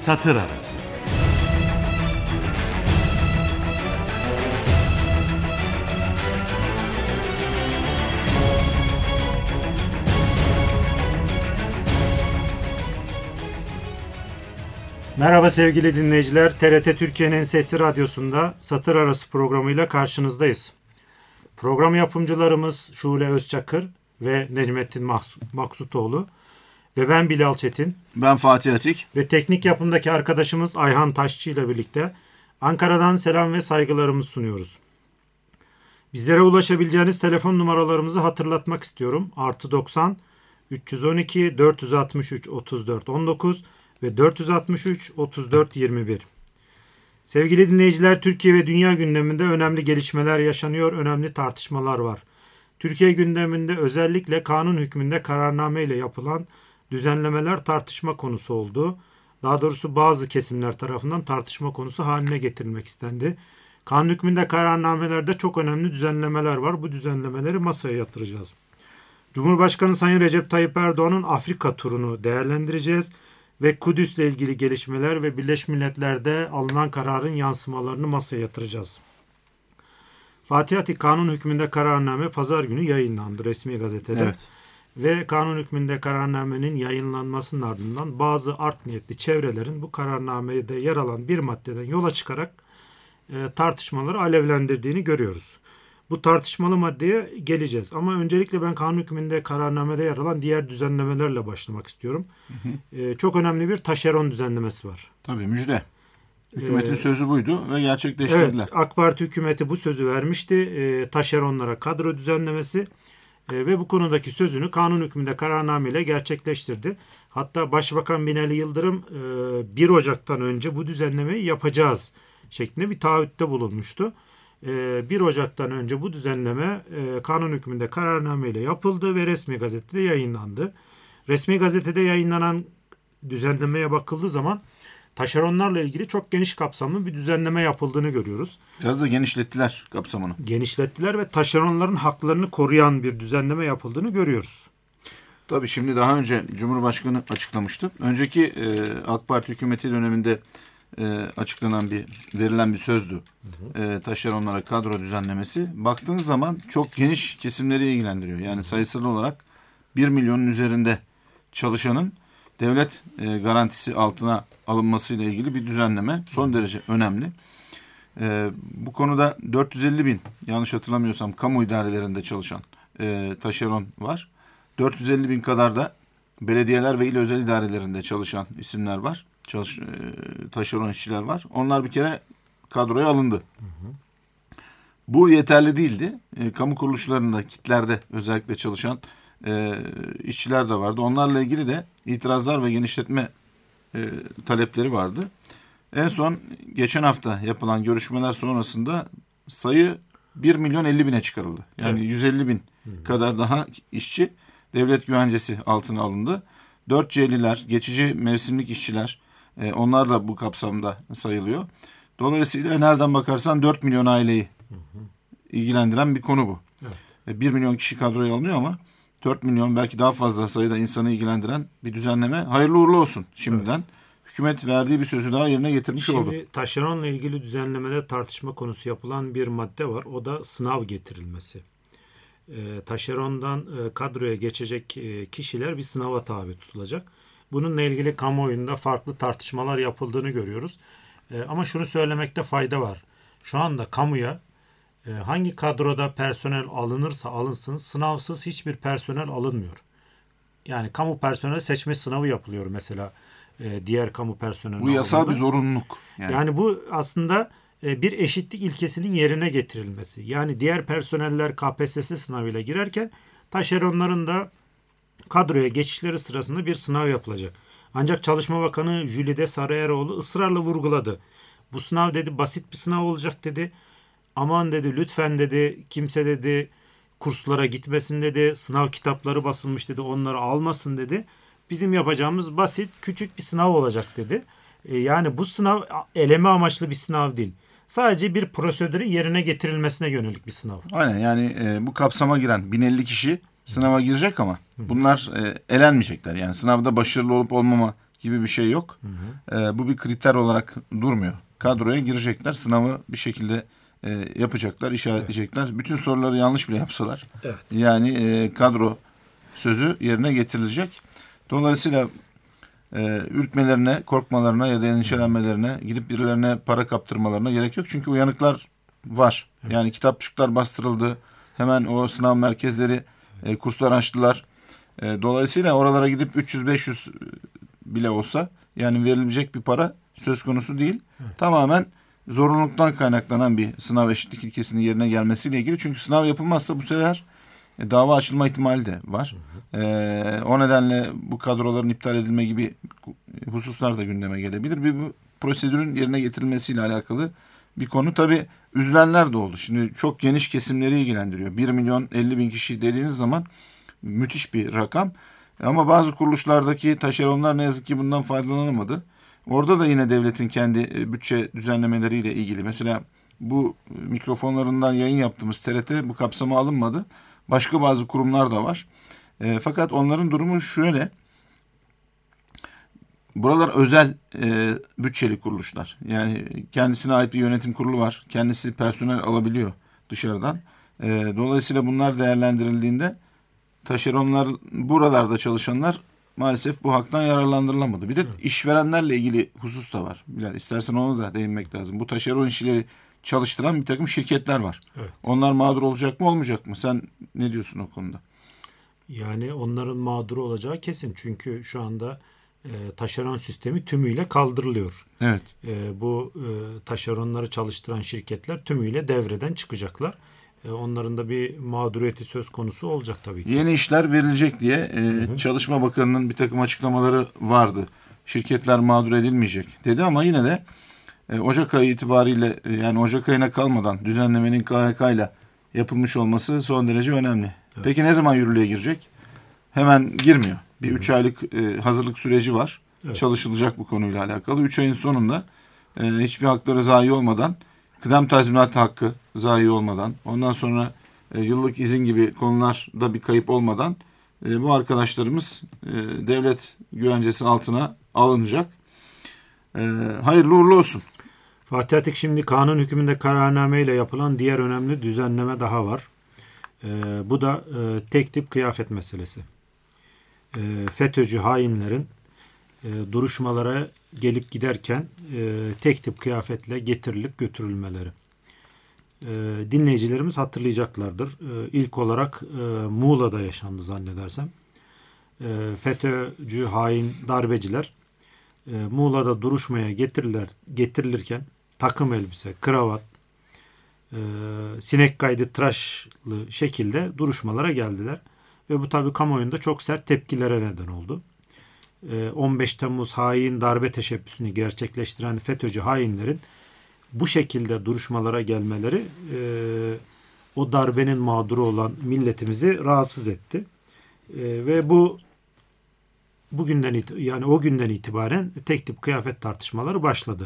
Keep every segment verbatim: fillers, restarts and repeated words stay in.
Satır Arası. Merhaba sevgili dinleyiciler, T R T Türkiye'nin Sesi Radyosu'nda Satır Arası programıyla karşınızdayız. Program yapımcılarımız Şule Özçakır ve Necmettin Maksutoğlu ve ben Bilal Çetin. Ben Fatih Atik. Ve teknik yapımdaki arkadaşımız Ayhan Taşçı ile birlikte Ankara'dan selam ve saygılarımızı sunuyoruz. Bizlere ulaşabileceğiniz telefon numaralarımızı hatırlatmak istiyorum. Artı doksan, üç yüz on iki, dört yüz altmış üç, otuz dört on dokuz ve dört yüz altmış üç, otuz dört yirmi bir. Sevgili dinleyiciler, Türkiye ve dünya gündeminde önemli gelişmeler yaşanıyor, önemli tartışmalar var. Türkiye gündeminde özellikle kanun hükmünde kararname ile yapılan düzenlemeler tartışma konusu oldu. Daha doğrusu bazı kesimler tarafından tartışma konusu haline getirilmek istendi. Kanun hükmünde kararnamelerde çok önemli düzenlemeler var. Bu düzenlemeleri masaya yatıracağız. Cumhurbaşkanı Sayın Recep Tayyip Erdoğan'ın Afrika turunu değerlendireceğiz ve Kudüs'le ilgili gelişmeler ve Birleşmiş Milletler'de alınan kararın yansımalarını masaya yatıracağız. Fatih Atik kanun hükmünde kararname pazar günü yayınlandı resmi gazetede. Evet. Ve kanun hükmünde kararnamenin yayınlanmasının ardından bazı art niyetli çevrelerin bu kararnamede yer alan bir maddeden yola çıkarak e, tartışmaları alevlendirdiğini görüyoruz. Bu tartışmalı maddeye geleceğiz. Ama öncelikle ben kanun hükmünde kararnamede yer alan diğer düzenlemelerle başlamak istiyorum. Hı hı. E, çok önemli bir taşeron düzenlemesi var. Tabii müjde. Hükümetin ee, sözü buydu ve gerçekleştirdiler. Evet, AK Parti hükümeti bu sözü vermişti. E, taşeronlara kadro düzenlemesi e, ve bu konudaki sözünü kanun hükmünde kararname ile gerçekleştirdi. Hatta Başbakan Binali Yıldırım e, bir Ocak'tan önce bu düzenlemeyi yapacağız şeklinde bir taahhütte bulunmuştu. E, bir Ocak'tan önce bu düzenleme e, kanun hükmünde kararname ile yapıldı ve resmi gazetede yayınlandı. Resmi gazetede yayınlanan düzenlemeye bakıldığı zaman taşeronlarla ilgili çok geniş kapsamlı bir düzenleme yapıldığını görüyoruz. Biraz da genişlettiler kapsamını. Genişlettiler ve taşeronların haklarını koruyan bir düzenleme yapıldığını görüyoruz. Tabii şimdi daha önce Cumhurbaşkanı açıklamıştı. Önceki e, AK Parti hükümeti döneminde e, açıklanan bir, verilen bir sözdü. Hı hı. E, taşeronlara kadro düzenlemesi. Baktığınız zaman çok geniş kesimleri ilgilendiriyor. Yani sayısal olarak bir milyonun üzerinde çalışanın devlet e, garantisi altına alınmasıyla ilgili bir düzenleme son derece önemli. E, bu konuda dört yüz elli bin yanlış hatırlamıyorsam kamu idarelerinde çalışan e, taşeron var. dört yüz elli bin kadar da belediyeler ve il özel idarelerinde çalışan isimler var. Çalış, e, taşeron işçiler var. Onlar bir kere kadroya alındı. Hı hı. Bu yeterli değildi. E, kamu kuruluşlarında, kitlerde özellikle çalışan E, işçiler de vardı. Onlarla ilgili de itirazlar ve genişletme e, talepleri vardı. En son geçen hafta yapılan görüşmeler sonrasında sayı bir milyon elli bine çıkarıldı. Yani evet. yüz elli bin hmm. kadar daha işçi devlet güvencesi altına alındı. dört C'liler, geçici mevsimlik işçiler, e, onlar da bu kapsamda sayılıyor. Dolayısıyla nereden bakarsan dört milyon aileyi hmm. ilgilendiren bir konu bu. Evet. E, bir milyon kişi kadroya alınıyor ama dört milyon belki daha fazla sayıda insanı ilgilendiren bir düzenleme. Hayırlı uğurlu olsun şimdiden. Evet. Hükümet verdiği bir sözü daha yerine getirmiş Şimdi, oldu. Şimdi taşeronla ilgili düzenlemede tartışma konusu yapılan bir madde var. O da sınav getirilmesi. E, taşerondan e, kadroya geçecek e, kişiler bir sınava tabi tutulacak. Bununla ilgili kamuoyunda farklı tartışmalar yapıldığını görüyoruz. E, ama şunu söylemekte fayda var. Şu anda kamuya hangi kadroda personel alınırsa alınsın sınavsız hiçbir personel alınmıyor. Yani kamu personel seçme sınavı yapılıyor mesela e, diğer kamu personeli. Bu yasal alındı. Bir zorunluluk. Yani. yani bu aslında e, bir eşitlik ilkesinin yerine getirilmesi. Yani diğer personeller K P S S sınavıyla girerken taşeronların da kadroya geçişleri sırasında bir sınav yapılacak. Ancak Çalışma Bakanı Jülide Sarıeroğlu ısrarla vurguladı. Bu sınav dedi basit bir sınav olacak dedi. Aman dedi lütfen dedi kimse dedi kurslara gitmesin dedi. Sınav kitapları basılmış dedi onları almasın dedi. Bizim yapacağımız basit küçük bir sınav olacak dedi. E, yani bu sınav eleme amaçlı bir sınav değil. Sadece bir prosedürün yerine getirilmesine yönelik bir sınav. Aynen yani e, bu kapsama giren bin elli kişi sınava girecek ama bunlar e, elenmeyecekler. Yani sınavda başarılı olup olmama gibi bir şey yok. Hı hı. E, bu bir kriter olarak durmuyor. Kadroya girecekler, sınavı bir şekilde e, yapacaklar, işaretleyecekler. Evet. Bütün soruları yanlış bile yapsalar. Evet. Yani e, kadro sözü yerine getirilecek. Dolayısıyla e, ürkmelerine, korkmalarına ya da endişelenmelerine, gidip birilerine para kaptırmalarına gerek yok. Çünkü uyanıklar var. Evet. Yani kitapçıklar bastırıldı. Hemen o sınav merkezleri, e, kurslar açtılar. E, dolayısıyla oralara gidip üç yüz beş yüz bile olsa yani verilecek bir para söz konusu değil. Evet. Tamamen zorunluluktan kaynaklanan bir sınav eşitlik ilkesinin yerine gelmesiyle ilgili. Çünkü sınav yapılmazsa bu sefer e, dava açılma ihtimali de var. Hı hı. E, o nedenle bu kadroların iptal edilme gibi hususlar da gündeme gelebilir. Bir bu prosedürün yerine getirilmesiyle alakalı bir konu. Tabii üzülenler de oldu. Şimdi çok geniş kesimleri ilgilendiriyor. bir milyon elli bin kişi dediğiniz zaman müthiş bir rakam. Ama bazı kuruluşlardaki taşeronlar ne yazık ki bundan faydalanamadı. Orada da yine devletin kendi bütçe düzenlemeleriyle ilgili. Mesela bu mikrofonlarından yayın yaptığımız T R T bu kapsama alınmadı. Başka bazı kurumlar da var. E, fakat onların durumu şöyle. Buralar özel e, bütçeli kuruluşlar. Yani kendisine ait bir yönetim kurulu var. Kendisi personel alabiliyor dışarıdan. E, dolayısıyla bunlar değerlendirildiğinde taşeronlar, buralarda çalışanlar maalesef bu haktan yararlandırılamadı. Bir de evet. işverenlerle ilgili husus da var. Bilal, istersen ona da değinmek lazım. Bu taşeron işçileri çalıştıran bir takım şirketler var. Evet. Onlar mağdur olacak mı olmayacak mı? Sen ne diyorsun o konuda? Yani onların mağdur olacağı kesin. Çünkü şu anda e, taşeron sistemi tümüyle kaldırılıyor. Evet. E, bu e, taşeronları çalıştıran şirketler tümüyle devreden çıkacaklar. E, onların da bir mağduriyeti söz konusu olacak tabii ki. Yeni işler verilecek diye e, hı hı. Çalışma Bakanı'nın bir takım açıklamaları vardı. Şirketler mağdur edilmeyecek dedi ama yine de e, Ocak ayı itibariyle e, yani Ocak ayına kalmadan düzenlemenin K H K ile yapılmış olması son derece önemli. Evet. Peki ne zaman yürürlüğe girecek? Hemen girmiyor. Bir hı hı. üç aylık e, hazırlık süreci var. Evet. Çalışılacak bu konuyla alakalı. üç ayın sonunda e, hiçbir hakları zayi olmadan, kıdem tazminatı hakkı zayi olmadan, ondan sonra e, yıllık izin gibi konularda bir kayıp olmadan e, bu arkadaşlarımız e, devlet güvencesi altına alınacak. E, hayırlı uğurlu olsun. Fatih Atik, şimdi kanun hükmünde kararname ile yapılan diğer önemli düzenleme daha var. E, bu da e, tek tip kıyafet meselesi. E, FETÖ'cü hainlerin e, duruşmalara gelip giderken e, tek tip kıyafetle getirilip götürülmeleri. E, dinleyicilerimiz hatırlayacaklardır. E, ilk olarak e, Muğla'da yaşandı zannedersem. E, FETÖ'cü hain darbeciler e, Muğla'da duruşmaya getirilir, getirilirken takım elbise, kravat, e, sinek kaydı tıraşlı şekilde duruşmalara geldiler. Ve bu tabii kamuoyunda çok sert tepkilere neden oldu. on beş Temmuz hain darbe teşebbüsünü gerçekleştiren FETÖ'cü hainlerin bu şekilde duruşmalara gelmeleri e, o darbenin mağduru olan milletimizi rahatsız etti. E, ve bu bugünden yani o günden itibaren tek tip kıyafet tartışmaları başladı.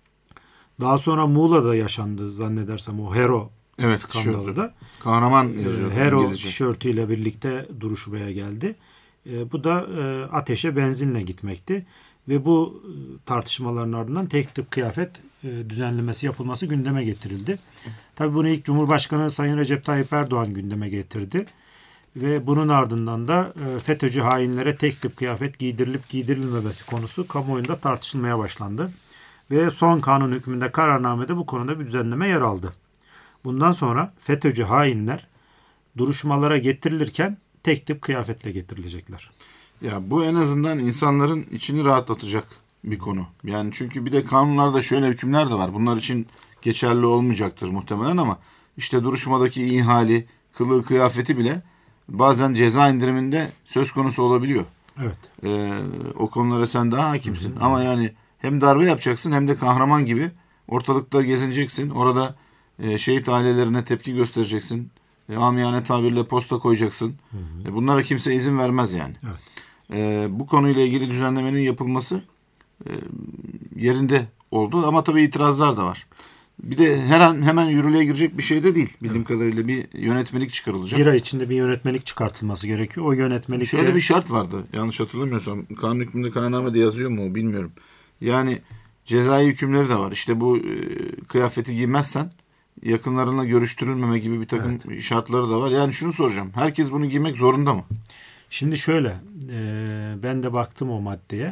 Daha sonra Muğla'da yaşandı zannedersem o Hero evet, skandalı da. Kahraman yazıyor. Hero İngilizce tişörtüyle birlikte duruşmaya geldi. E, bu da e, ateşe benzinle gitmekti. Ve bu e, tartışmaların ardından tek tip kıyafet e, düzenlemesi yapılması gündeme getirildi. Tabii bunu ilk Cumhurbaşkanı Sayın Recep Tayyip Erdoğan gündeme getirdi. Ve bunun ardından da e, FETÖ'cü hainlere tek tip kıyafet giydirilip giydirilmemesi konusu kamuoyunda tartışılmaya başlandı. Ve son kanun hükmünde kararnamede bu konuda bir düzenleme yer aldı. Bundan sonra FETÖ'cü hainler duruşmalara getirilirken tek tip kıyafetle getirilecekler. Ya bu en azından insanların içini rahatlatacak bir konu. Yani çünkü bir de kanunlarda şöyle hükümler de var. Bunlar için geçerli olmayacaktır muhtemelen ama işte duruşmadaki ihali, kılığı, kıyafeti bile bazen ceza indiriminde söz konusu olabiliyor. Evet. Ee, o konulara sen daha hakimsin. Hı hı. Ama yani hem darbe yapacaksın hem de kahraman gibi ortalıkta gezineceksin. Orada e, şehit ailelerine tepki göstereceksin. E, amiyane tabirle posta koyacaksın. Hı hı. E, bunlara kimse izin vermez yani. Evet. E, bu konuyla ilgili düzenlemenin yapılması e, yerinde oldu. Ama tabii itirazlar da var. Bir de her an hemen yürürlüğe girecek bir şey de değil. Bildiğim evet. kadarıyla bir yönetmelik çıkarılacak. Bir ay içinde bir yönetmelik çıkartılması gerekiyor. O yönetmelik Şöyle de... bir şart vardı. Yanlış hatırlamıyorsam. Kanun hükmünde kararnamede yazıyor mu bilmiyorum. Yani cezai hükümleri de var. İşte bu e, kıyafeti giymezsen yakınlarına görüştürülmeme gibi bir takım evet. şartları da var. Yani şunu soracağım. Herkes bunu giymek zorunda mı? Şimdi şöyle. E, ben de baktım o maddeye.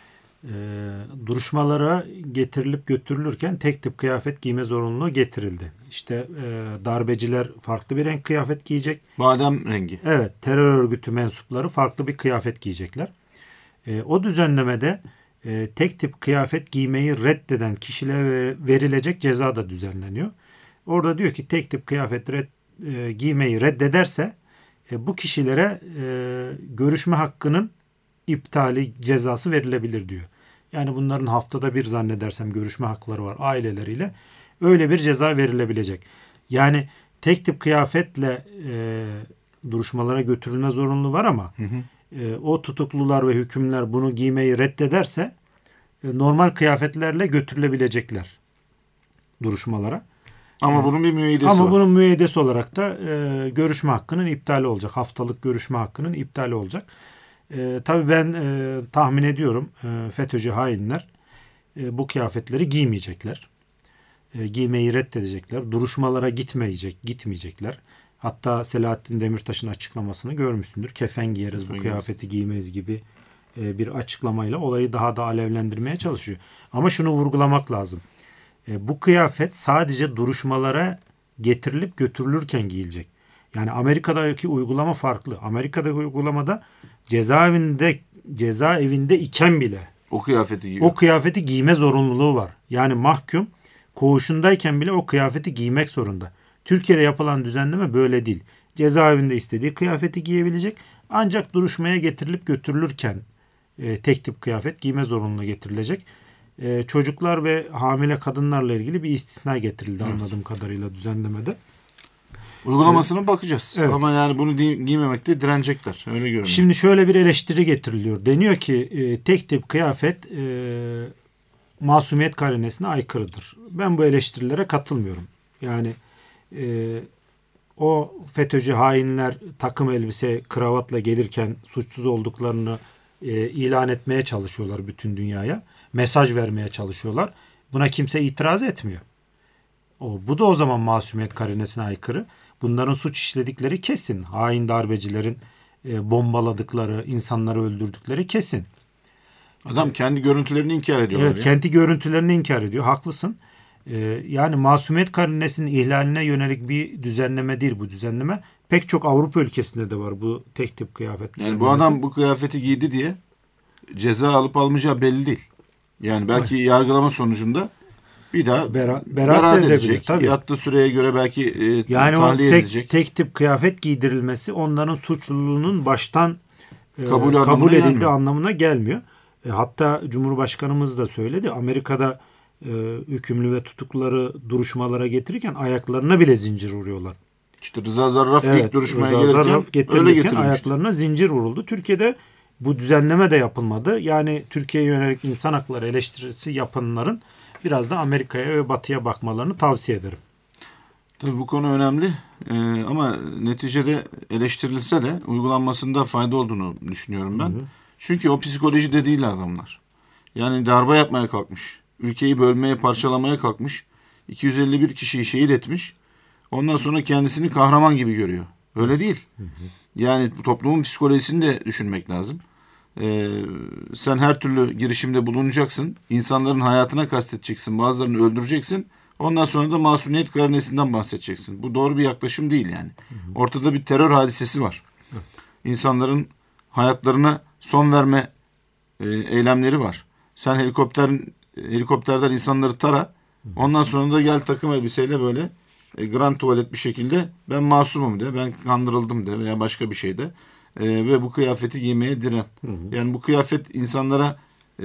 E, duruşmalara getirilip götürülürken tek tip kıyafet giyme zorunluluğu getirildi. İşte e, darbeciler farklı bir renk kıyafet giyecek. Badem rengi. Evet. Terör örgütü mensupları farklı bir kıyafet giyecekler. E, o düzenlemede e, tek tip kıyafet giymeyi reddeden kişilere verilecek ceza da düzenleniyor. Orada diyor ki tek tip kıyafet red, e, giymeyi reddederse e, bu kişilere e, görüşme hakkının iptali cezası verilebilir diyor. Yani bunların haftada bir zannedersem görüşme hakları var aileleriyle. Öyle bir ceza verilebilecek. Yani tek tip kıyafetle e, duruşmalara götürülme zorunluluğu var ama hı hı. E, o tutuklular ve hükümler bunu giymeyi reddederse e, normal kıyafetlerle götürülebilecekler duruşmalara. Ama bunun bir müeyyidesi Ama var. bunun müeyyidesi olarak da e, görüşme hakkının iptali olacak. Haftalık görüşme hakkının iptali olacak. E, tabii ben e, tahmin ediyorum e, FETÖ'cü hainler e, bu kıyafetleri giymeyecekler. E, giymeyi reddedecekler. Duruşmalara gitmeyecek, gitmeyecekler. Hatta Selahattin Demirtaş'ın açıklamasını görmüşsündür. Kefen giyeriz, Kefen bu kıyafeti giymeyiz gibi e, bir açıklamayla olayı daha da alevlendirmeye çalışıyor. Ama şunu vurgulamak lazım. E, bu kıyafet sadece duruşmalara getirilip götürülürken giyilecek. Yani Amerika'daki uygulama farklı. Amerika'daki uygulamada cezaevinde cezaevinde iken bile o kıyafeti giyiyor. O kıyafeti giyme zorunluluğu var. Yani mahkum koğuşundayken bile o kıyafeti giymek zorunda. Türkiye'de yapılan düzenleme böyle değil. Cezaevinde istediği kıyafeti giyebilecek. Ancak duruşmaya getirilip götürülürken e, tek tip kıyafet giyme zorunluluğu getirilecek. E, çocuklar ve hamile kadınlarla ilgili bir istisna getirildi evet. anladığım kadarıyla düzenlemede. Uygulamasına bakacağız. Evet. Ama yani bunu giymemekte direnecekler. Öyle görünüyor. Şimdi şöyle bir eleştiri getiriliyor. Deniyor ki e, tek tip kıyafet e, masumiyet karinesine aykırıdır. Ben bu eleştirilere katılmıyorum. Yani e, o FETÖ'cü hainler takım elbise, kravatla gelirken suçsuz olduklarını e, ilan etmeye çalışıyorlar bütün dünyaya. Mesaj vermeye çalışıyorlar. Buna kimse itiraz etmiyor. O, bu da o zaman masumiyet karinesine aykırı. Bunların suç işledikleri kesin. Hain darbecilerin e, bombaladıkları, insanları öldürdükleri kesin. Adam kendi görüntülerini inkar ediyor. Evet, ya. kendi görüntülerini inkar ediyor. Haklısın. E, yani masumiyet karinesinin ihlaline yönelik bir düzenleme değil bu düzenleme. Pek çok Avrupa ülkesinde de var bu tek tip kıyafet düzenlemesi. Yani bu adam bu kıyafeti giydi diye ceza alıp almayacağı belli değil. Yani belki evet. yargılama sonucunda bir daha Bera, beraat, beraat edecek. Tabii. Yattığı süreye göre belki e, yani tahliye o tek, edilecek. tek tip kıyafet giydirilmesi onların suçluluğunun baştan e, kabul, kabul edildiği gelmiyor. anlamına gelmiyor. E, hatta Cumhurbaşkanımız da söyledi. Amerika'da e, hükümlü ve tutukluları duruşmalara getirirken ayaklarına bile zincir vuruyorlar. İşte Rıza Zarraf evet, ilk duruşmaya Rıza gelirken Zarraf öyle getirilmişti. Ayaklarına zincir vuruldu. Türkiye'de bu düzenleme de yapılmadı. Yani Türkiye'ye yönelik insan hakları eleştirisi yapanların biraz da Amerika'ya ve Batı'ya bakmalarını tavsiye ederim. Tabii bu konu önemli ee, ama neticede eleştirilse de uygulanmasında fayda olduğunu düşünüyorum ben. Hı hı. Çünkü o psikolojide değil adamlar. Yani darbe yapmaya kalkmış. Ülkeyi bölmeye, parçalamaya kalkmış. iki yüz elli bir kişiyi şehit etmiş. Ondan sonra kendisini kahraman gibi görüyor. Öyle değil. Hı hı. Yani toplumun psikolojisini de düşünmek lazım. Ee, sen her türlü girişimde bulunacaksın. İnsanların hayatına kastedeceksin. Bazılarını öldüreceksin. Ondan sonra da masumiyet karinesinden bahsedeceksin. Bu doğru bir yaklaşım değil yani. Hı hı. Ortada bir terör hadisesi var. Hı. İnsanların hayatlarına son verme e, eylemleri var. Sen helikopter helikopterden insanları tara. Hı. Ondan sonra da gel takım elbiseyle böyle e, grand tuvalet bir şekilde ben masumum de, ben kandırıldım de veya başka bir şey de. Ee, ve bu kıyafeti giymeye diren. Hı hı. Yani bu kıyafet insanlara e,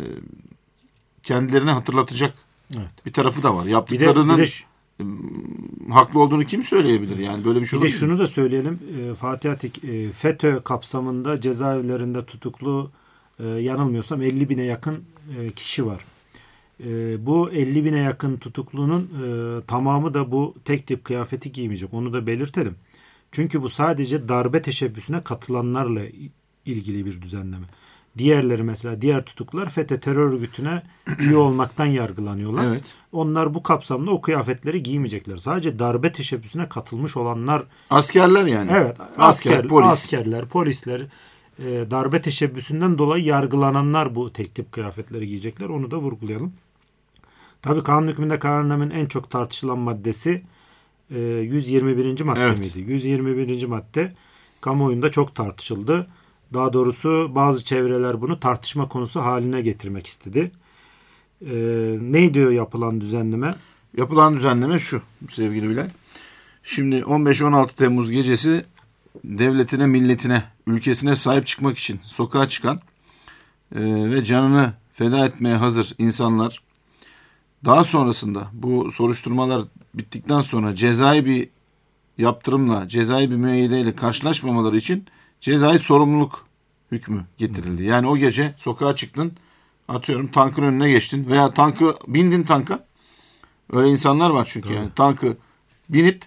kendilerini hatırlatacak evet. bir tarafı da var. Yaptıklarının bir de, bir de, haklı olduğunu kim söyleyebilir? Yani böyle bir şey Bir de mi? şunu da söyleyelim. E, Fatih Atik e, FETÖ kapsamında cezaevlerinde tutuklu e, yanılmıyorsam elli bine yakın e, kişi var. E, bu elli bine yakın tutuklunun e, tamamı da bu tek tip kıyafeti giymeyecek. Onu da belirtelim. Çünkü bu sadece darbe teşebbüsüne katılanlarla ilgili bir düzenleme. Diğerleri mesela diğer tutuklular FETÖ terör örgütüne üye olmaktan yargılanıyorlar. Evet. Onlar bu kapsamda o kıyafetleri giymeyecekler. Sadece darbe teşebbüsüne katılmış olanlar. Askerler yani. Evet. Asker, Asker, polis. Askerler, polisler, e, darbe teşebbüsünden dolayı yargılananlar bu tek tip kıyafetleri giyecekler. Onu da vurgulayalım. Tabii kanun hükmünde kararnamenin en çok tartışılan maddesi e, yüz yirmi birinci madde Evet. miydi? yüz yirmi birinci madde kamuoyunda çok tartışıldı. Daha doğrusu bazı çevreler bunu tartışma konusu haline getirmek istedi. E, ne diyor yapılan düzenleme? Yapılan düzenleme şu sevgili Bilal. Şimdi on beş on altı Temmuz gecesi devletine, milletine, ülkesine sahip çıkmak için sokağa çıkan e, ve canını feda etmeye hazır insanlar daha sonrasında bu soruşturmalar bittikten sonra cezai bir yaptırımla, cezai bir müeyyideyle karşılaşmamaları için cezai sorumluluk hükmü getirildi. Yani o gece sokağa çıktın, atıyorum tankın önüne geçtin veya tankı bindin tanka. Öyle insanlar var çünkü. Yani tankı binip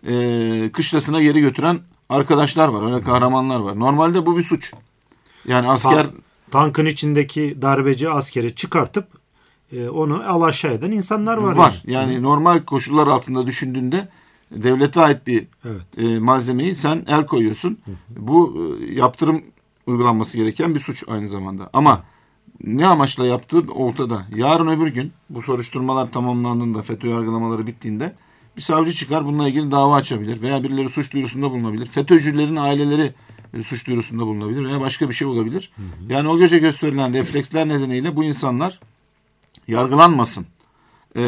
e, kışlasına geri götüren arkadaşlar var. Öyle kahramanlar var. Normalde bu bir suç. Yani asker... Tank, tankın içindeki darbeci askeri çıkartıp e, onu alaşağı eden insanlar var. Var. Yani, yani normal koşullar altında düşündüğünde devlete ait bir evet. e, malzemeyi sen el koyuyorsun. Hı hı. Bu e, yaptırım uygulanması gereken bir suç aynı zamanda. Ama ne amaçla yaptığı ortada. Yarın öbür gün bu soruşturmalar tamamlandığında, FETÖ yargılamaları bittiğinde bir savcı çıkar bununla ilgili dava açabilir veya birileri suç duyurusunda bulunabilir. FETÖ'cülerin aileleri e, suç duyurusunda bulunabilir veya başka bir şey olabilir. Hı hı. Yani o gece gösterilen refleksler nedeniyle bu insanlar yargılanmasın, e,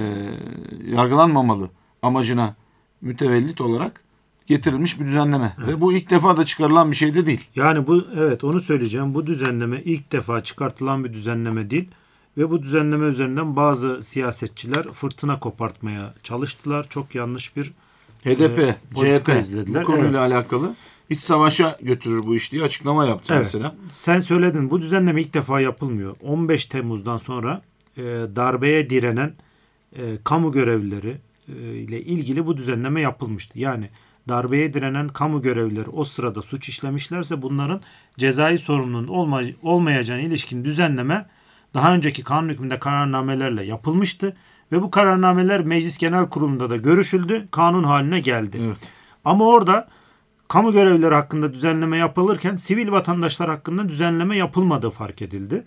yargılanmamalı amacına mütevellit olarak getirilmiş bir düzenleme. Evet. Ve bu ilk defa da çıkarılan bir şey de değil. Yani bu evet onu söyleyeceğim. Bu düzenleme ilk defa çıkartılan bir düzenleme değil. Ve bu düzenleme üzerinden bazı siyasetçiler fırtına kopartmaya çalıştılar. Çok yanlış bir H D P, e, C H P izlediler. bu konuyla evet. alakalı iç savaşa götürür bu iş diye açıklama yaptı evet. mesela. Sen söyledin bu düzenleme ilk defa yapılmıyor. on beş Temmuz'dan sonra e, darbeye direnen e, kamu görevlileri e, ile ilgili bu düzenleme yapılmıştı. Yani darbeye direnen kamu görevlileri o sırada suç işlemişlerse bunların cezai sorumluluğun olma, olmayacağına ilişkin düzenleme daha önceki kanun hükmünde kararnamelerle yapılmıştı ve bu kararnameler Meclis Genel Kurulu'nda da görüşüldü, kanun haline geldi. Evet. Ama orada kamu görevlileri hakkında düzenleme yapılırken sivil vatandaşlar hakkında düzenleme yapılmadığı fark edildi.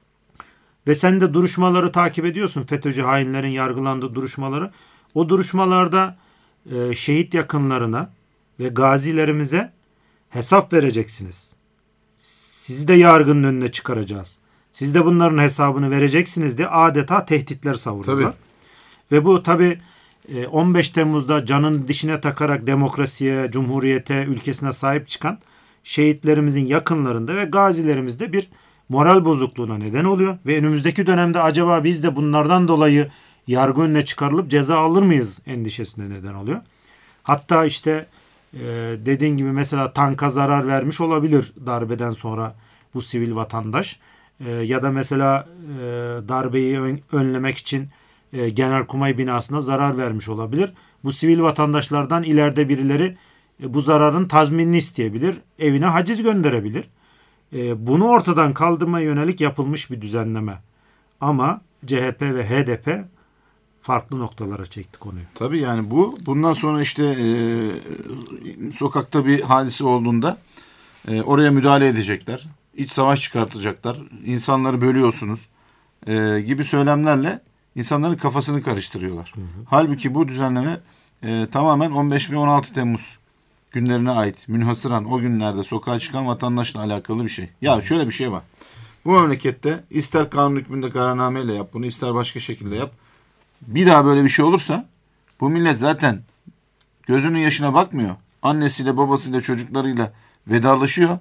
Ve sen de duruşmaları takip ediyorsun, FETÖ'cü hainlerin yargılandığı duruşmaları. O duruşmalarda e, şehit yakınlarına ve gazilerimize hesap vereceksiniz. Sizi de yargının önüne çıkaracağız. Siz de bunların hesabını vereceksiniz diye adeta tehditler savurdular. Tabii. Ve bu tabii on beş Temmuz'da canın dişine takarak demokrasiye, cumhuriyete, ülkesine sahip çıkan şehitlerimizin yakınlarında ve gazilerimizde bir moral bozukluğuna neden oluyor. Ve önümüzdeki dönemde acaba biz de bunlardan dolayı yargı önüne çıkarılıp ceza alır mıyız endişesine neden oluyor. Hatta işte dediğin gibi mesela tanka zarar vermiş olabilir darbeden sonra bu sivil vatandaş. Ya da mesela darbeyi önlemek için Genelkurmay binasına zarar vermiş olabilir. Bu sivil vatandaşlardan ileride birileri bu zararın tazminini isteyebilir. Evine haciz gönderebilir. Bunu ortadan kaldırmaya yönelik yapılmış bir düzenleme. Ama C H P ve H D P farklı noktalara çekti konuyu. Tabii yani bu bundan sonra işte e, sokakta bir hadise olduğunda e, oraya müdahale edecekler. İç savaş çıkartacaklar. İnsanları bölüyorsunuz e, gibi söylemlerle insanların kafasını karıştırıyorlar. Hı hı. Halbuki bu düzenleme e, tamamen on beş ve on altı Temmuz günlerine ait. Münhasıran o günlerde sokağa çıkan vatandaşla alakalı bir şey. Ya şöyle bir şey var. Bu memlekette ister kanun hükmünde kararnameyle yap bunu, ister başka şekilde yap. Bir daha böyle bir şey olursa bu millet zaten gözünün yaşına bakmıyor. Annesiyle, babasıyla, çocuklarıyla vedalaşıyor.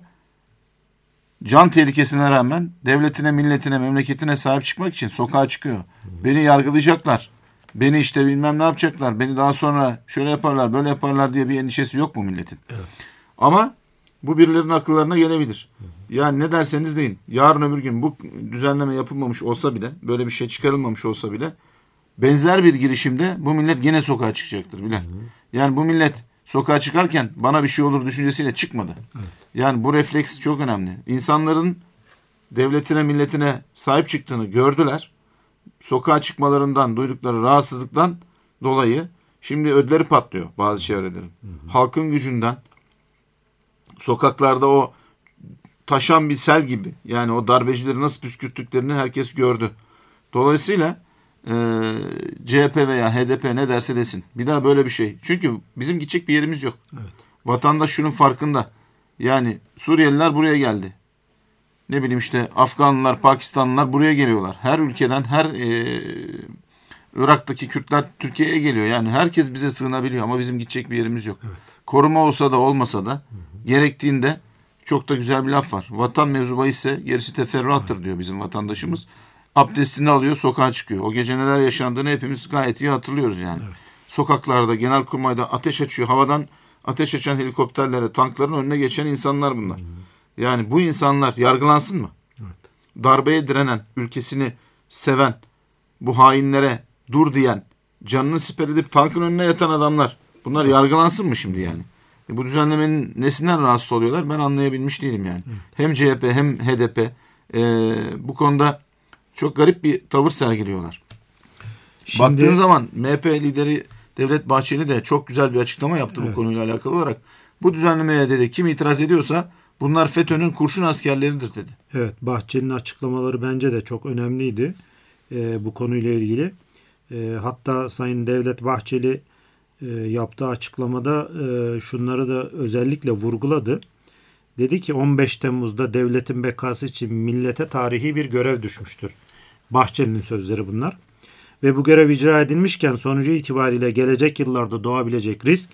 Can tehlikesine rağmen devletine, milletine, memleketine sahip çıkmak için sokağa çıkıyor. Beni yargılayacaklar. Beni işte bilmem ne yapacaklar. Beni daha sonra şöyle yaparlar, böyle yaparlar diye bir endişesi yok mu milletin? Evet. Ama bu birilerinin akıllarına gelebilir. Yani ne derseniz deyin. Yarın öbür gün bu düzenleme yapılmamış olsa bile, böyle bir şey çıkarılmamış olsa bile benzer bir girişimde bu millet gene sokağa çıkacaktır Bilal. Yani bu millet sokağa çıkarken bana bir şey olur düşüncesiyle çıkmadı. Evet. Yani bu refleks çok önemli. İnsanların devletine, milletine sahip çıktığını gördüler. Sokağa çıkmalarından, duydukları rahatsızlıktan dolayı şimdi ödleri patlıyor bazı çevrelerin. Hı hı. Halkın gücünden, sokaklarda o taşan bir sel gibi, yani o darbecileri nasıl püskürttüklerini herkes gördü. Dolayısıyla e, C H P veya H D P ne derse desin. Bir daha böyle bir şey. Çünkü bizim gidecek bir yerimiz yok. Evet. Vatandaş şunun farkında. Yani Suriyeliler buraya geldi. Ne bileyim işte Afganlılar, Pakistanlılar buraya geliyorlar. Her ülkeden, her e, Irak'taki Kürtler Türkiye'ye geliyor. Yani herkes bize sığınabiliyor ama bizim gidecek bir yerimiz yok. Evet. Koruma olsa da olmasa da hı hı. gerektiğinde çok da güzel bir laf var. Vatan mevzu ise gerisi teferruattır diyor bizim vatandaşımız. Abdestini alıyor, sokağa çıkıyor. O gece neler yaşandığını hepimiz gayet iyi hatırlıyoruz yani. Evet. Sokaklarda, Genelkurmay'da ateş açıyor. Havadan ateş açan helikopterlere, tankların önüne geçen insanlar bunlar. Hı hı. Yani bu insanlar yargılansın mı? Evet. Darbeye direnen, ülkesini seven, bu hainlere dur diyen, canını siper edip tankın önüne yatan adamlar. Bunlar evet. yargılansın mı şimdi yani? E bu düzenlemenin nesinden rahatsız oluyorlar ben anlayabilmiş değilim yani. Evet. Hem C H P hem H D P e, bu konuda çok garip bir tavır sergiliyorlar. Şimdi, baktığın zaman M H P lideri Devlet Bahçeli de çok güzel bir açıklama yaptı evet. bu konuyla alakalı olarak. Bu düzenlemeye dedi kim itiraz ediyorsa bunlar FETÖ'nün kurşun askerleridir dedi. Evet, Bahçeli'nin açıklamaları bence de çok önemliydi e, bu konuyla ilgili. E, hatta Sayın Devlet Bahçeli e, yaptığı açıklamada e, şunları da özellikle vurguladı. Dedi ki on beş Temmuz'da devletin bekası için millete tarihi bir görev düşmüştür. Bahçeli'nin sözleri bunlar. Ve bu görev icra edilmişken sonucu itibariyle gelecek yıllarda doğabilecek risk,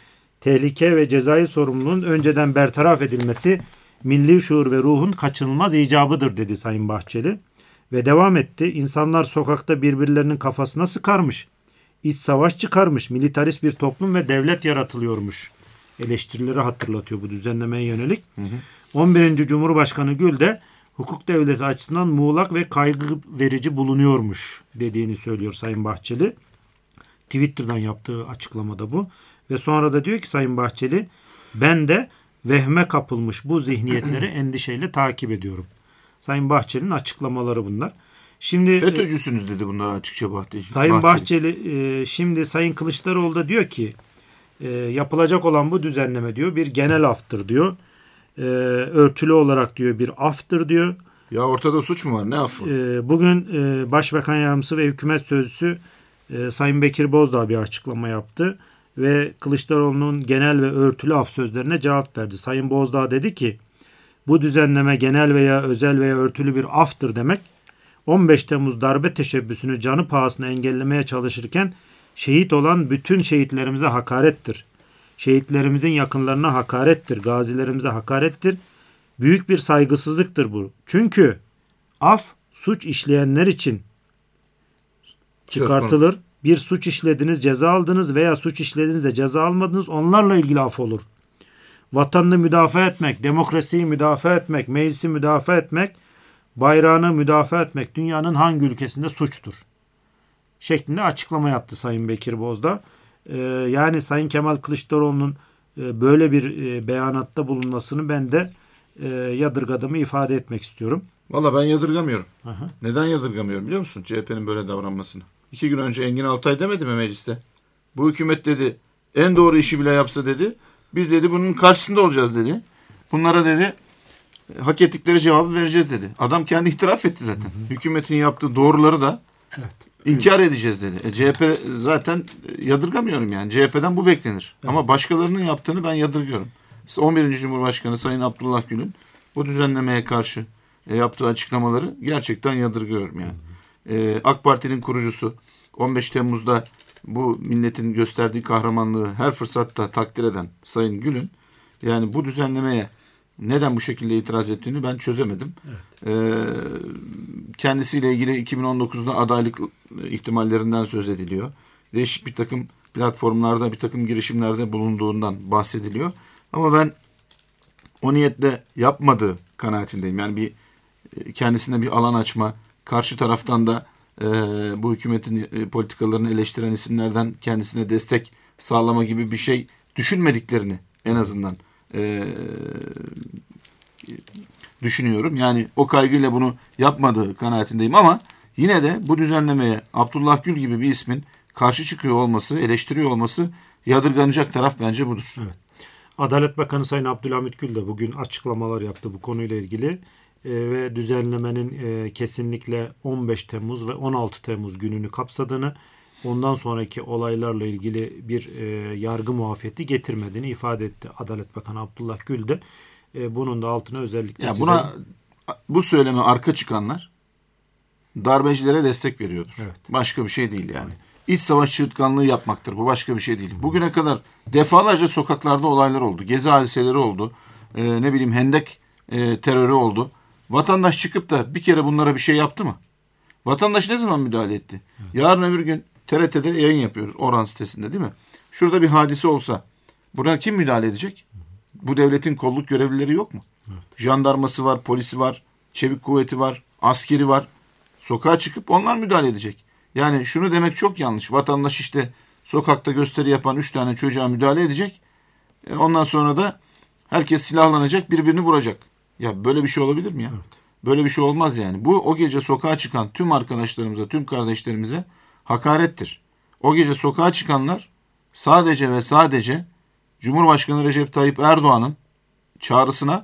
tehlike ve cezai sorumluluğun önceden bertaraf edilmesi milli şuur ve ruhun kaçınılmaz icabıdır dedi Sayın Bahçeli. Ve devam etti. İnsanlar sokakta birbirlerinin kafasına sıkarmış, iç savaş çıkarmış, militarist bir toplum ve devlet yaratılıyormuş eleştirileri hatırlatıyor bu düzenlemeye yönelik. Hı hı. on birinci Cumhurbaşkanı Gül de hukuk devleti açısından muğlak ve kaygı verici bulunuyormuş dediğini söylüyor Sayın Bahçeli. Twitter'dan yaptığı açıklamada bu. Ve sonra da diyor ki Sayın Bahçeli, ben de vehme kapılmış bu zihniyetleri endişeyle takip ediyorum. Sayın Bahçeli'nin açıklamaları bunlar. Şimdi FETÖ'cüsünüz dedi bunları açıkça Bahçeli. Sayın Bahçeli, Bahçeli e, şimdi Sayın Kılıçdaroğlu da diyor ki e, yapılacak olan bu düzenleme diyor bir genel aftır diyor. E, örtülü olarak diyor bir aftır diyor. Ya ortada suç mu var? Ne affı? E, bugün e, Başbakan Yardımcısı ve Hükümet Sözcüsü e, Sayın Bekir Bozdağ bir açıklama yaptı. Ve Kılıçdaroğlu'nun genel ve örtülü af sözlerine cevap verdi. Sayın Bozdağ dedi ki bu düzenleme genel veya özel veya örtülü bir aftır demek. on beş Temmuz darbe teşebbüsünü canı pahasına engellemeye çalışırken şehit olan bütün şehitlerimize hakarettir. Şehitlerimizin yakınlarına hakarettir. Gazilerimize hakarettir. Büyük bir saygısızlıktır bu. Çünkü af suç işleyenler için çıkartılır. Bir suç işlediniz, ceza aldınız veya suç işlediniz de ceza almadınız. Onlarla ilgili af olur. Vatanını müdafaa etmek, demokrasiyi müdafaa etmek, meclisi müdafaa etmek, bayrağını müdafaa etmek dünyanın hangi ülkesinde suçtur? Şeklinde açıklama yaptı Sayın Bekir Bozdağ. Ee, yani Sayın Kemal Kılıçdaroğlu'nun e, böyle bir e, beyanatta bulunmasını ben de e, yadırgadığımı ifade etmek istiyorum. Valla ben yadırgamıyorum. Aha. Neden yadırgamıyorum biliyor musun? C H P'nin böyle davranmasını. İki gün önce Engin Altay demedi mi mecliste? Bu hükümet dedi en doğru işi bile yapsa dedi. Biz dedi bunun karşısında olacağız dedi. Bunlara dedi hak ettikleri cevabı vereceğiz dedi. Adam kendi itiraf etti zaten. Hı hı. Hükümetin yaptığı doğruları da evet. inkar edeceğiz dedi. E, C H P zaten yadırgamıyorum yani. C H P'den bu beklenir. Evet. Ama başkalarının yaptığını ben yadırgıyorum. on birinci Cumhurbaşkanı Sayın Abdullah Gül'ün bu düzenlemeye karşı e, yaptığı açıklamaları gerçekten yadırgıyorum yani. Hı hı. E, AK Parti'nin kurucusu on beş Temmuz'da bu milletin gösterdiği kahramanlığı her fırsatta takdir eden Sayın Gül'ün yani bu düzenlemeye neden bu şekilde itiraz ettiğini ben çözemedim. Evet. Ee, kendisiyle ilgili iki bin on dokuzda adaylık ihtimallerinden söz ediliyor. Değişik bir takım platformlarda, bir takım girişimlerde bulunduğundan bahsediliyor. Ama ben o niyetle yapmadığı kanaatindeyim. Yani bir kendisine bir alan açma, karşı taraftan da e, bu hükümetin e, politikalarını eleştiren isimlerden kendisine destek sağlama gibi bir şey düşünmediklerini en azından e, düşünüyorum. Yani o kaygıyla bunu yapmadığı kanaatindeyim ama yine de bu düzenlemeye Abdullah Gül gibi bir ismin karşı çıkıyor olması, eleştiriyor olması yadırganacak taraf bence budur. Evet. Adalet Bakanı Sayın Abdülhamit Gül de bugün açıklamalar yaptı bu konuyla ilgili e, ve düzenlemenin e, kesinlikle on beş Temmuz ve on altı Temmuz gününü kapsadığını, ondan sonraki olaylarla ilgili bir e, yargı muafiyeti getirmediğini ifade etti Adalet Bakanı Abdullah Gül de. E, bunun da altına özellikle Ya çizelim. buna bu söyleme arka çıkanlar darbecilere destek veriyordur. Evet. Başka bir şey değil yani. İç savaş çığırtkanlığı yapmaktır. Bu başka bir şey değil. Bugüne kadar defalarca sokaklarda olaylar oldu. Gezi hadiseleri oldu. Ee, ne bileyim hendek e, terörü oldu. Vatandaş çıkıp da bir kere bunlara bir şey yaptı mı? Vatandaş ne zaman müdahale etti? Evet. Yarın öbür gün T R T'de yayın yapıyoruz. Oran sitesinde değil mi? Şurada bir hadise olsa buna kim müdahale edecek? Bu devletin kolluk görevlileri yok mu? Evet. Jandarması var, polisi var, çevik kuvveti var, askeri var. Sokağa çıkıp onlar müdahale edecek. Yani şunu demek çok yanlış. Vatandaş işte sokakta gösteri yapan üç tane çocuğa müdahale edecek. E ondan sonra da herkes silahlanacak, birbirini vuracak. Ya böyle bir şey olabilir mi ya? Evet. Böyle bir şey olmaz yani. Bu o gece sokağa çıkan tüm arkadaşlarımıza, tüm kardeşlerimize hakarettir. O gece sokağa çıkanlar sadece ve sadece Cumhurbaşkanı Recep Tayyip Erdoğan'ın çağrısına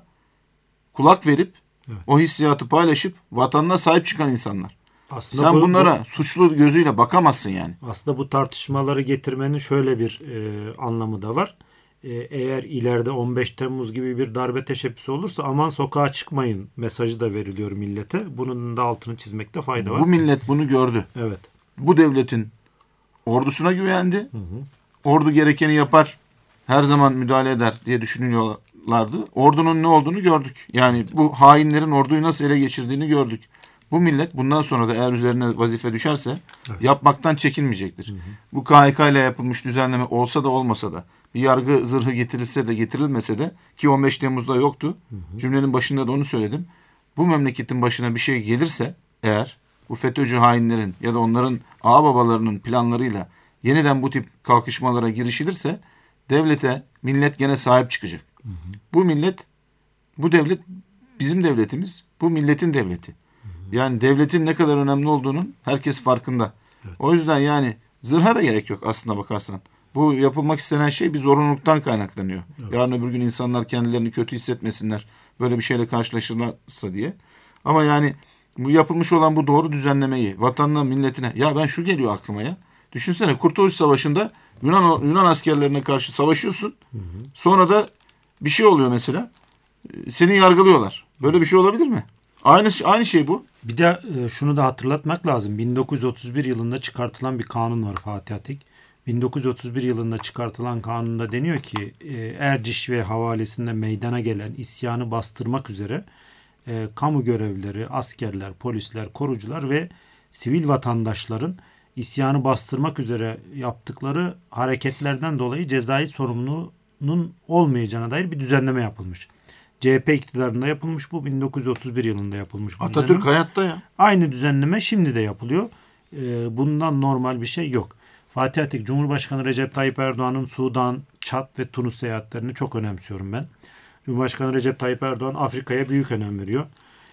kulak verip evet. o hissiyatı paylaşıp vatanına sahip çıkan insanlar. Aslında Sen bu, bunlara bu, suçlu gözüyle bakamazsın yani. Aslında bu tartışmaları getirmenin şöyle bir e, anlamı da var. E, eğer ileride on beş Temmuz gibi bir darbe teşebbüsü olursa aman sokağa çıkmayın mesajı da veriliyor millete. Bunun da altını çizmekte fayda var. Bu millet bunu gördü. Evet. Bu devletin ordusuna güvendi. Hı hı. Ordu gerekeni yapar, her zaman müdahale eder diye düşünüyorlardı. Ordunun ne olduğunu gördük. Yani bu hainlerin orduyu nasıl ele geçirdiğini gördük. Bu millet bundan sonra da eğer üzerine vazife düşerse evet. yapmaktan çekinmeyecektir. Hı hı. Bu K H K ile yapılmış düzenleme olsa da olmasa da bir yargı zırhı getirilse de getirilmese de ki on beş Temmuz'da yoktu. Hı hı. Cümlenin başında da onu söyledim. Bu memleketin başına bir şey gelirse eğer bu FETÖ'cü hainlerin ya da onların ağababalarının planlarıyla yeniden bu tip kalkışmalara girişilirse devlete millet gene sahip çıkacak. Hı hı. Bu millet, bu devlet bizim devletimiz, bu milletin devleti. Yani devletin ne kadar önemli olduğunun herkes farkında. Evet. O yüzden yani zırha da gerek yok aslına bakarsan. Bu yapılmak istenen şey bir zorunluluktan kaynaklanıyor. Evet. Yarın öbür gün insanlar kendilerini kötü hissetmesinler. Böyle bir şeyle karşılaşırlarsa diye. Ama yani bu yapılmış olan bu doğru düzenlemeyi vatanına, milletine... Ya ben şu geliyor aklıma ya. Düşünsene Kurtuluş Savaşı'nda Yunan Yunan askerlerine karşı savaşıyorsun. Hı hı. Sonra da bir şey oluyor mesela. Seni yargılıyorlar. Böyle bir şey olabilir mi? Aynı aynı şey bu. Bir de e, şunu da hatırlatmak lazım. bin dokuz yüz otuz bir yılında çıkartılan bir kanun var Fatih Atik. bin dokuz yüz otuz bir yılında çıkartılan kanunda deniyor ki e, Erciş ve havalesinde meydana gelen isyanı bastırmak üzere e, kamu görevlileri, askerler, polisler, korucular ve sivil vatandaşların isyanı bastırmak üzere yaptıkları hareketlerden dolayı cezai sorumluluğunun olmayacağına dair bir düzenleme yapılmış. C H P iktidarında yapılmış bu. bin dokuz yüz otuz bir yılında yapılmış bu Atatürk düzenleme. hayatta ya. Aynı düzenleme şimdi de yapılıyor. Ee, bundan normal bir şey yok. Fatih Atik, Cumhurbaşkanı Recep Tayyip Erdoğan'ın Sudan, Çad ve Tunus seyahatlerini çok önemsiyorum ben. Cumhurbaşkanı Recep Tayyip Erdoğan Afrika'ya büyük önem veriyor.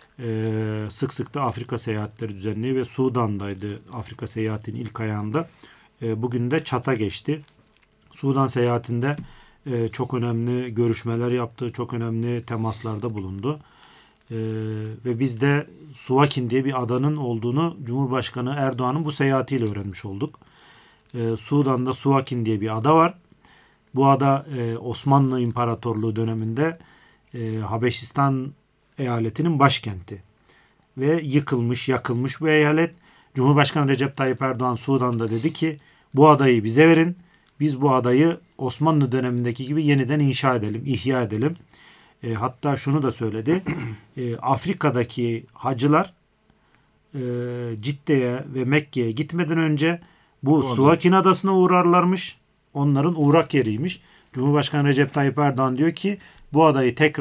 Ee, sık sık da Afrika seyahatleri düzenliyor ve Sudan'daydı Afrika seyahatinin ilk ayağında. Ee, bugün de Çad'a geçti. Sudan seyahatinde Ee, çok önemli görüşmeler yaptı, çok önemli temaslarda bulundu. Ee, ve biz de Suvakin diye bir adanın olduğunu Cumhurbaşkanı Erdoğan'ın bu seyahatiyle öğrenmiş olduk. Ee, Sudan'da Suvakin diye bir ada var. Bu ada e, Osmanlı İmparatorluğu döneminde e, Habeşistan eyaletinin başkenti. Ve yıkılmış, yakılmış bu eyalet. Cumhurbaşkanı Recep Tayyip Erdoğan Sudan'da dedi ki bu adayı bize verin. Biz bu adayı Osmanlı dönemindeki gibi yeniden inşa edelim, ihya edelim. E, hatta şunu da söyledi. E, Afrika'daki hacılar e, Cidde'ye ve Mekke'ye gitmeden önce bu Doğru. Suvakin Adası'na uğrarlarmış. Onların uğrak yeriymiş. Cumhurbaşkanı Recep Tayyip Erdoğan diyor ki bu adayı tekrar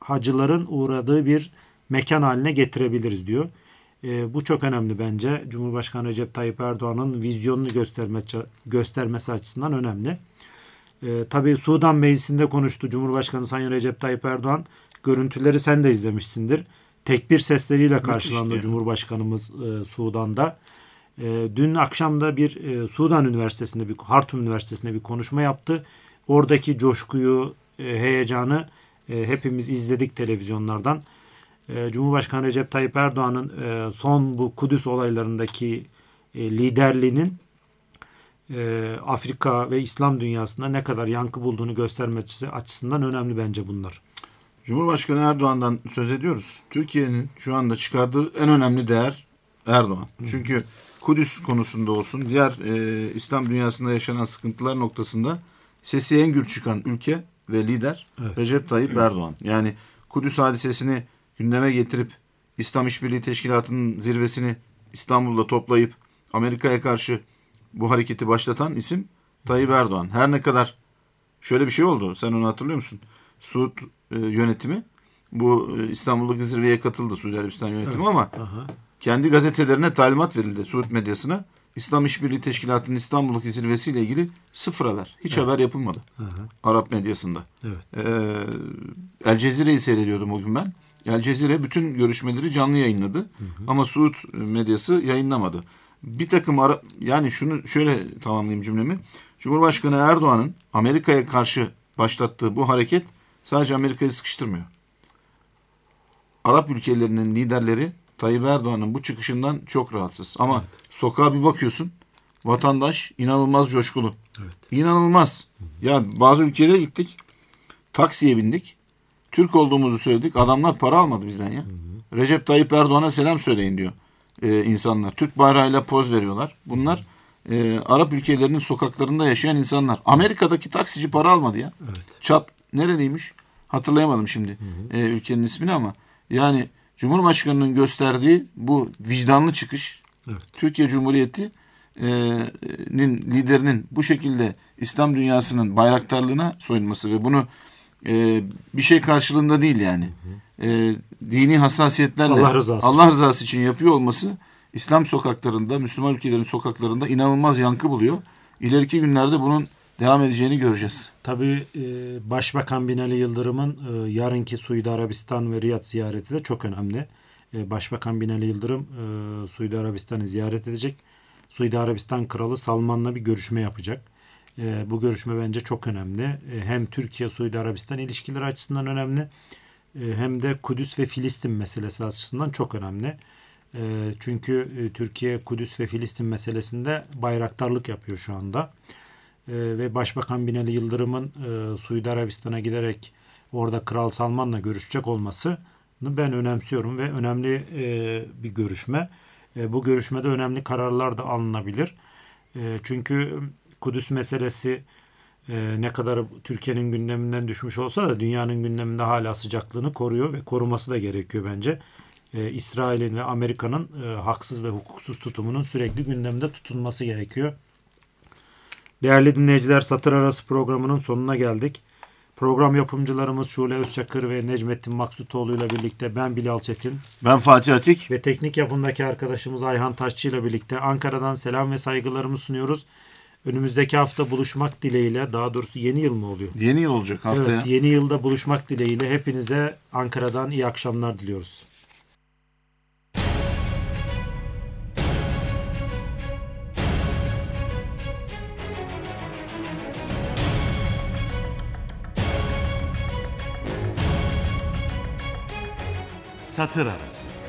hacıların uğradığı bir mekan haline getirebiliriz diyor. E, bu çok önemli bence. Cumhurbaşkanı Recep Tayyip Erdoğan'ın vizyonunu gösterme, göstermesi açısından önemli. E, tabii Sudan Meclisi'nde konuştu Cumhurbaşkanı Sayın Recep Tayyip Erdoğan. Görüntüleri sen de izlemişsindir. Tekbir sesleriyle karşılandı Müthiş, Cumhurbaşkanımız e, Sudan'da. E, dün akşam da bir e, Sudan Üniversitesi'nde, bir Hartum Üniversitesi'nde bir konuşma yaptı. Oradaki coşkuyu, e, heyecanı e, hepimiz izledik televizyonlardan. E, Cumhurbaşkanı Recep Tayyip Erdoğan'ın e, son bu Kudüs olaylarındaki e, liderliğinin e, Afrika ve İslam dünyasında ne kadar yankı bulduğunu göstermesi açısından önemli bence bunlar. Cumhurbaşkanı Erdoğan'dan söz ediyoruz. Türkiye'nin şu anda çıkardığı en önemli değer Erdoğan. Hı. Çünkü Kudüs konusunda olsun, diğer e, İslam dünyasında yaşanan sıkıntılar noktasında sesi en gür çıkan ülke ve lider evet. Recep Tayyip Erdoğan. Yani Kudüs hadisesini gündeme getirip İslam İşbirliği Teşkilatı'nın zirvesini İstanbul'da toplayıp Amerika'ya karşı bu hareketi başlatan isim Tayyip Erdoğan. Her ne kadar şöyle bir şey oldu. Sen onu hatırlıyor musun? Suud e, yönetimi bu e, İstanbul'daki zirveye katıldı, Suudi Arabistan yönetimi evet. ama Aha. kendi gazetelerine talimat verildi, Suud medyasına. İslam İşbirliği Teşkilatı'nın İstanbul'daki zirvesiyle ilgili sıfır haber. Hiç evet. haber yapılmadı. Aha. Arap medyasında. Evet. Ee, El Cezire'yi seyrediyordum o gün ben. El Cezire bütün görüşmeleri canlı yayınladı. Hı hı. Ama Suud medyası yayınlamadı. Bir takım ara, yani şunu şöyle tamamlayayım cümlemi. Cumhurbaşkanı Erdoğan'ın Amerika'ya karşı başlattığı bu hareket sadece Amerika'yı sıkıştırmıyor. Arap ülkelerinin liderleri Tayyip Erdoğan'ın bu çıkışından çok rahatsız. Ama evet. sokağa bir bakıyorsun, vatandaş inanılmaz coşkulu. Evet. İnanılmaz. Ya bazı ülkelere gittik, taksiye bindik, Türk olduğumuzu söyledik. Adamlar para almadı bizden ya. Hı hı. Recep Tayyip Erdoğan'a selam söyleyin diyor e, insanlar. Türk bayrağıyla poz veriyorlar. Bunlar e, Arap ülkelerinin sokaklarında yaşayan insanlar. Amerika'daki taksici para almadı ya. Evet. Çat nereliymiş? Hatırlayamadım şimdi hı hı. E, ülkenin ismini ama yani Cumhurbaşkanı'nın gösterdiği bu vicdanlı çıkış, evet. Türkiye Cumhuriyeti'nin liderinin bu şekilde İslam dünyasının bayraktarlığına soyunması ve bunu e, bir şey karşılığında değil yani hı hı. E, dini hassasiyetlerle Allah rızası. Allah rızası için yapıyor olması İslam sokaklarında, Müslüman ülkelerin sokaklarında inanılmaz yankı buluyor. İleriki günlerde bunun devam edeceğini göreceğiz. Tabii e, Başbakan Binali Yıldırım'ın e, yarınki Suudi Arabistan ve Riyad ziyareti de çok önemli. E, Başbakan Binali Yıldırım e, Suudi Arabistan'ı ziyaret edecek. Suudi Arabistan Kralı Salman'la bir görüşme yapacak. E, bu görüşme bence çok önemli. E, hem Türkiye-Suudi Arabistan ilişkileri açısından önemli. E, hem de Kudüs ve Filistin meselesi açısından çok önemli. E, çünkü e, Türkiye Kudüs ve Filistin meselesinde bayraktarlık yapıyor şu anda. Ee, ve Başbakan Binali Yıldırım'ın e, Suudi Arabistan'a giderek orada Kral Salman'la görüşecek olmasını ben önemsiyorum ve önemli e, bir görüşme. E, bu görüşmede önemli kararlar da alınabilir. E, çünkü Kudüs meselesi e, ne kadar Türkiye'nin gündeminden düşmüş olsa da dünyanın gündeminde hala sıcaklığını koruyor ve koruması da gerekiyor bence. E, İsrail'in ve Amerika'nın e, haksız ve hukuksuz tutumunun sürekli gündemde tutulması gerekiyor. Değerli dinleyiciler, Satır Arası programının sonuna geldik. Program yapımcılarımız Şule Özçakır ve Necmettin Maksutoğlu ile birlikte ben Bilal Çetin. Ben Fatih Atik. Ve teknik yapımdaki arkadaşımız Ayhan Taşçı ile birlikte Ankara'dan selam ve saygılarımı sunuyoruz. Önümüzdeki hafta buluşmak dileğiyle, daha doğrusu yeni yıl mı oluyor? Yeni yıl olacak haftaya. Evet, yeni yılda buluşmak dileğiyle hepinize Ankara'dan iyi akşamlar diliyoruz. Satır Arası.